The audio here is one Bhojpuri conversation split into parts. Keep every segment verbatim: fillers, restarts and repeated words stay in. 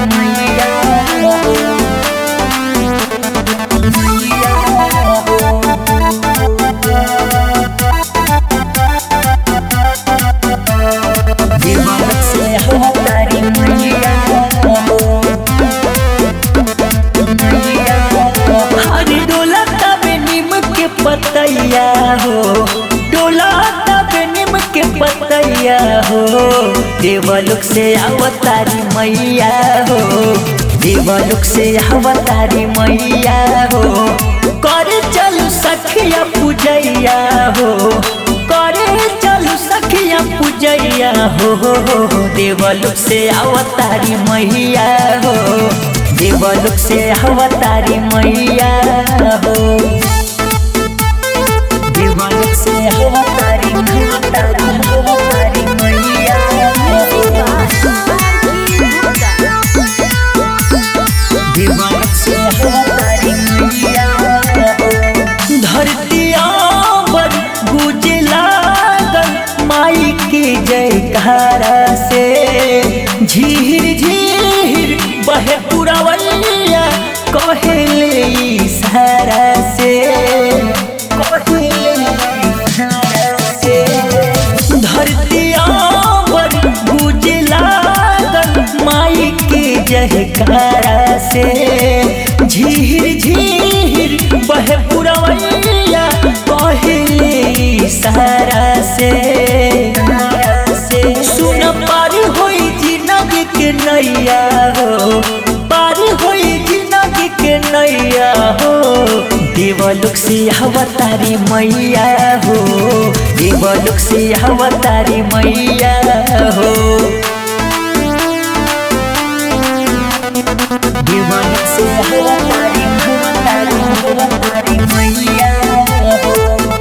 मैया देवलोक से अवतारी मैया हरी डोला तबे नीम के पतैया हो डोला तबे नीम के पतैया हो देवलोक से अवतारी मैया हो देवलोक से अवतारी मैया हो करे चलू सखिया पूजैया हो करे चलू सखिया पूजैया हो देवलोक से अवतारी मैया हो देवलोक से अवतारी मैया हो देवलोक से अवतारी अवतारी अवतारी मैया देवलोक से अवतारी मैया धरतिया पर गूंजे लागल माई के जयकारा से झीर झीर बहे पुरवैया कहेले इशारा से कहेले इशारा से धरतिया पर गूंजे लागल माई के जयकारा से झीर झीर बहे पुरवैया कहेले इशारा से सुन पार होई जिंदगी के नैया हो पार होई जिंदगी के नैया हो देवलोक से अवतारी मैया हो देवलोक से अवतारी मैया हो देवलोक से अवतारी अवतारी अवतारी मैया हो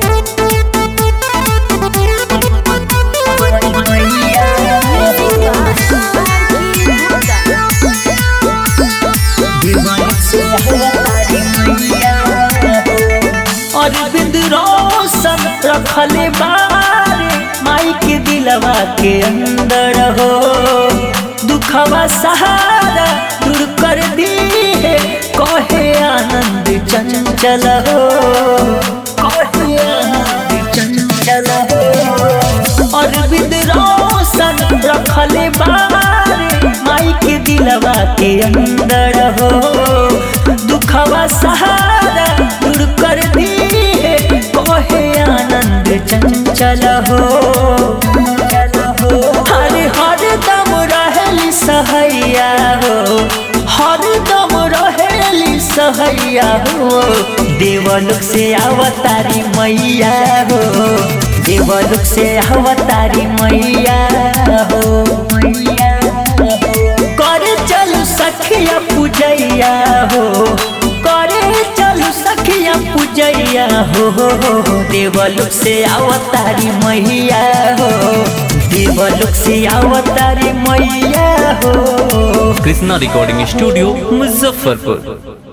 अरविंद रोशन रखले बारे माई के दिलवा के अंदर हो दुखवा सहारा दूर कर दी है कहे आनंद चंचल हो कहे आनंद चंचल हो अरविंद रोशन रखले बारे माई के दिलवा के अंदर हो दुखवा सहारा दूर कर दी है कहे आनंद चंचल हो हर हर दम रहेली सहैया हो हर दम रहेली सहैया हो देवलोक से अवतारी मैया हो देवलोक से अवतारी मैया हो मैया करे चलू सखिया पूजैया हो करे चलू सखिया पूजैया हो देवलोक से अवतारी मैया हो देवलोक से अवतारी मैया हो कृष्णा रिकॉर्डिंग स्टूडियो मुजफ्फरपुर।